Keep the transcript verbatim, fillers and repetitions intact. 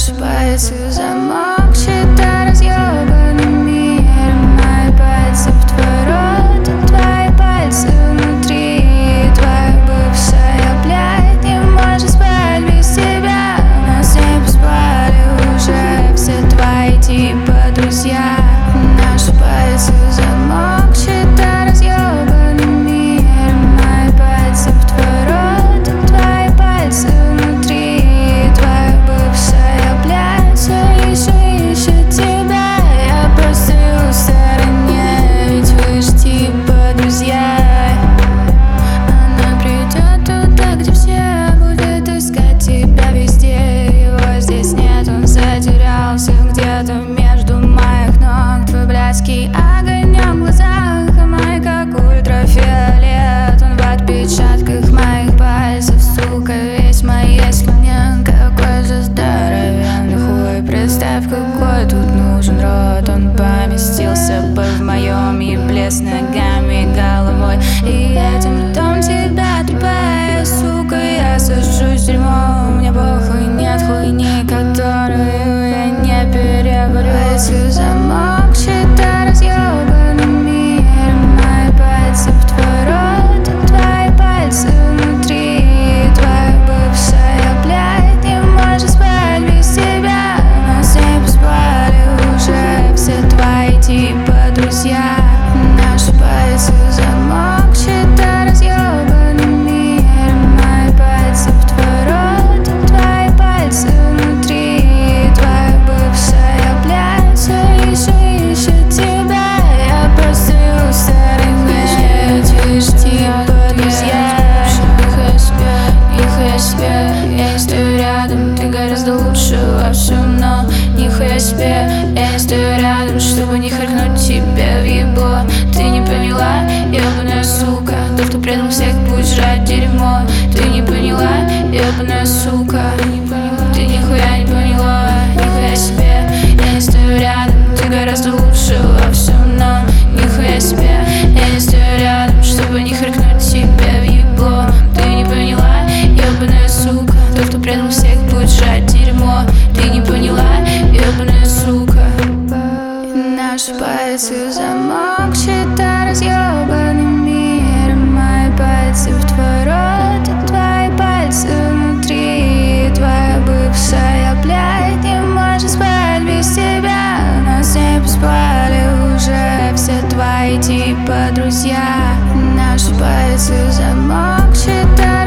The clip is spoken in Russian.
Наши пальцы в замок, счета разъебанный мир. Мои пальцы в твой рот, а твои пальцы внутри. Твоя бывшая, блядь, не может спать без тебя. Нас не поспали уже все твои типа друзья. Наши пальцы в замок, счета разъебанный мир. Мои пальцы в твой рот, а твои пальцы внутри. Твоя бывшая, блядь, все еще ищет тебя. Я просто в стороне, ведь вы ж типа друзья. Она придет туда, где все будет искать тебя везде. Его здесь нет, он затерялся где-то между моих ног. Твой блядский огонек в глазах, а мой как ультрафиолет. Он в отпечатках моих пальцев, сука, весь мой эксклемент. Какой же здоровенный хуй, представь, какой тут нужен рот. Он поместился бы в моем ебле с ногами и головой. И этим ртом тебя трепая, сука, я сажусь в дерьмо. Мне похуй, нет хуйни, которую я не переварю. Пальцы в замок, счета разъебанный мир. Мои пальцы в твой рот, а твои пальцы внутри. Твоя бывшая, блядь, не может спать без тебя. Нас не поспали уже все твои типа друзья. Наши пальцы в замок, счета разъебанный мир. Мои пальцы в твой рот, а твои пальцы внутри. Твоя бывшая, блядь, все еще ищет тебя. Я просто в стороне, ведь вы ж типа друзья. Нихуя себе, нихуя себе, я не стою рядом, ты гораздо лучше во всем, но нихуя себе, я не стою рядом, чтобы не харкнуть тебе в ебло. Ты не поняла, ебаная сука, тот, кто предал всех, будет жрать дерьмо. Ты не поняла, ебаная сука, ты нихуя не поняла. Нихуя себе, я не стою рядом, ты гораздо лучше во всем, но нихуя себе, я не стою рядом, чтобы не харкнуть тебе в ебло. Ты не поняла, ебаная сука, тот, кто предал всех, будет жрать дерьмо. Ты не поняла, ебаная сука. Наши пальцы в замок, счета разъебанный мир. Мои пальцы в твой рот, а твои пальцы внутри. Твоя бывшая, блядь, не может спать без тебя. Нас не поспали уже все твои типа друзья. Наши пальцы в замок, счета